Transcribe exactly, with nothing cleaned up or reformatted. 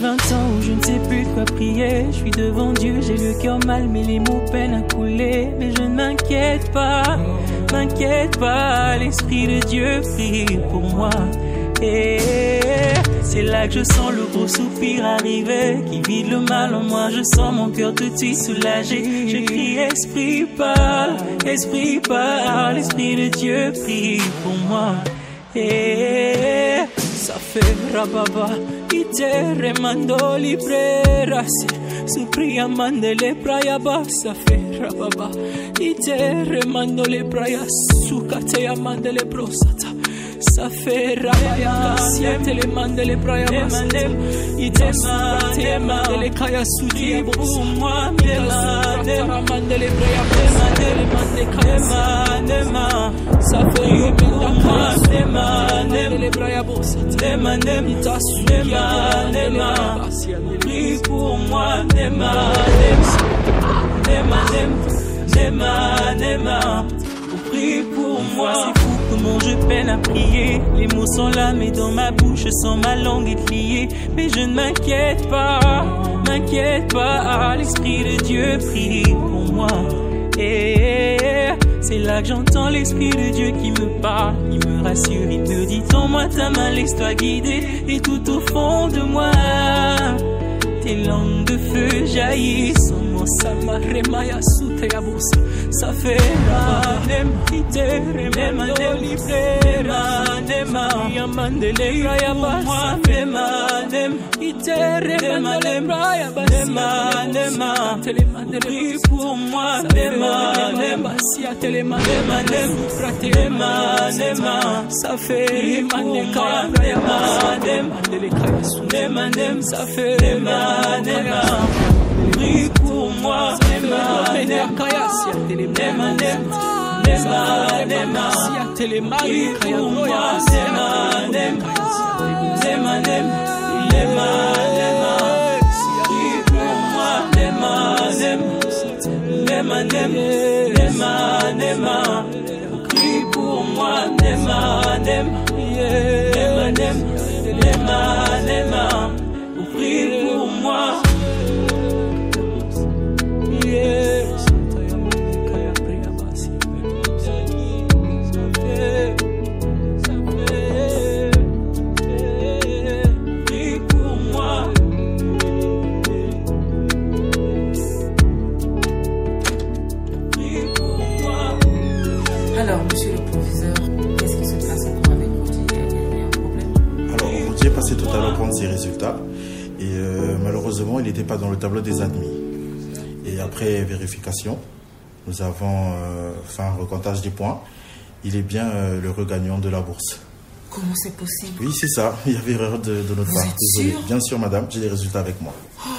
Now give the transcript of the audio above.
vingt ans où je ne sais plus de quoi prier. Je suis devant Dieu, j'ai le cœur mal, mais les mots peinent à couler. Mais je ne m'inquiète pas, m'inquiète pas, l'Esprit de Dieu prie pour moi. Et c'est là que je sens le gros soupir arriver, qui vide le mal en moi. Je sens mon cœur tout de suite soulagé. Je crie Esprit parle, Esprit parle, l'Esprit de Dieu prie pour moi. Et ça fait rababa, ite remando librera, su pria mandele prayaba. Ça fait rababa, ite remando le prayas, su kateya mandele prosata. Ça fait rabaya, si te le mandele prayabas, ite te mandele kaya suti pour moi. Te mandele prayabas, mandele mandele kaya nema. Ça fait pour moi, nema nema prayabos, nema nema suya nema. Prie pour moi, nema nema nema nema. Prie pour moi. C'est fou comment je peine à prier. Les mots sont là mais dans ma bouche je sens ma langue est liée. Mais je ne m'inquiète pas, m'inquiète pas, l'Esprit de Dieu prie pour moi. Et c'est là que j'entends l'Esprit de Dieu qui me parle, il me rassure, il me dit tends-moi ta main, laisse-toi guider. Et tout au fond de moi tes langues de feu jaillissent. Sama remaya suteya bosa. Ça fait ranem ite remema librera nema yamandele raya moi femanem ite remema raya nema nema telemandele pour moi nema nema sia telemandema nema nema. Ça fait maneka nema nema nema. Ça fait nema nema. Prie pour moi, nema nema kaya sia telemandema nema nema. Prie pour moi, nema nema nema nema nema. Prie pour moi, nema nema nema nema nema. Prie pour moi, nema nema nema nema nema. Prie pour moi. Alors, monsieur le proviseur, qu'est-ce qui se passe encore avec Roger? Il y a un problème? Alors, Roger est passé tout à l'heure prendre ses résultats et euh, malheureusement, il n'était pas dans le tableau des admis. Et après vérification, nous avons euh, fait un recomptage des points. Il est bien euh, le regagnant de la bourse. Comment c'est possible? Oui, c'est ça. Il y avait erreur de, de notre Vous part. êtes Désolé. sûr? Bien sûr, madame. J'ai les résultats avec moi. Oh,